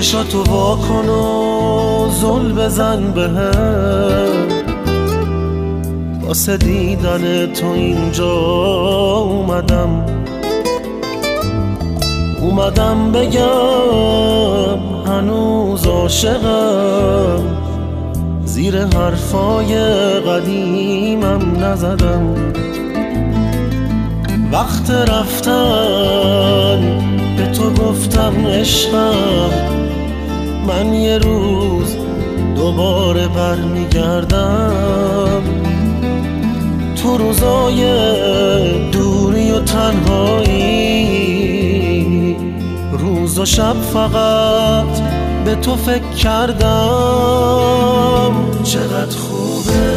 چشاتو واکن و زل بزن بهم، واسه دیدن تو اینجا اومدم بگم هنوز عاشقم، زیر حرفای قدیمم نزدم. وقت رفتن به تو گفتم عشقم، من یه روز دوباره برمیگردم. تو روزای دوری و تنهایی، روز و شب فقط به تو فکر کردم. چقدر خوبه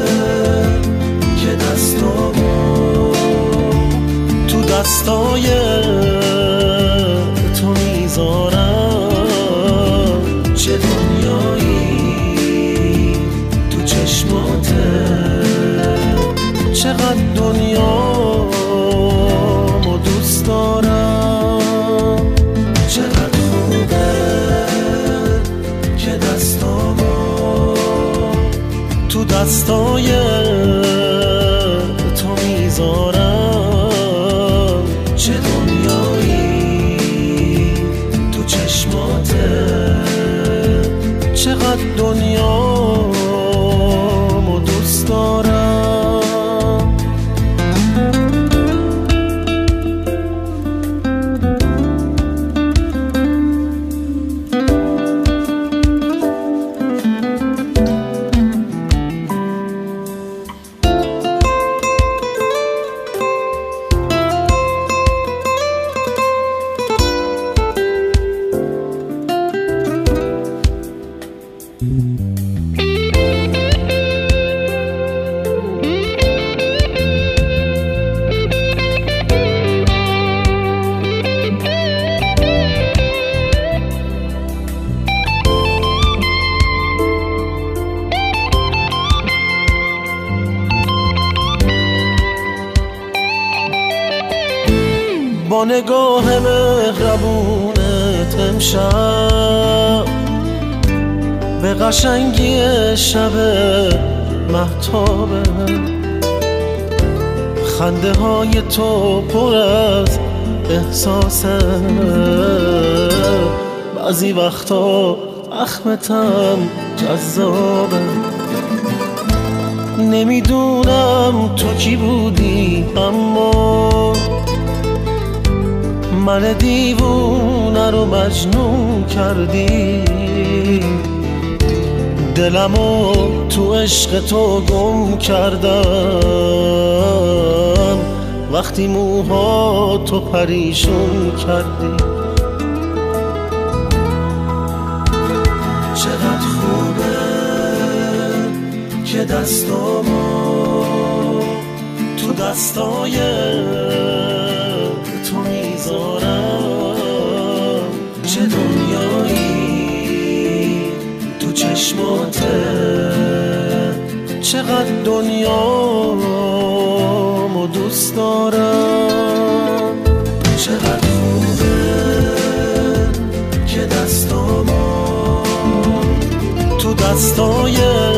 که دستامو تو دستای تو میذارم. چه دنیایی تو چشماته، چقدر دنیامو دوست دارم. چقدر خوبه که دستامو تو دستای تو میذارم. چه دنیایی تو چشماته، چقدر دنیامو دوست دارم. با نگاه مهربونت امشب به قشنگی شب مهتابه، خنده های تو پر از احساسه، بعضی وقتا اخمتم جذابه. نمیدونم تو کی بودی، اما من دیوونه رو مجنون کردی. دلمو تو عشق تو گم کردم، وقتی موها تو پریشون کردی. چقدر خوبه که دستامو تو دستای تو میذارم. چه دنیایی تو چشماته، چقدر دنیامو دوست دارم. چقدر خوبه که دستامو تو دستای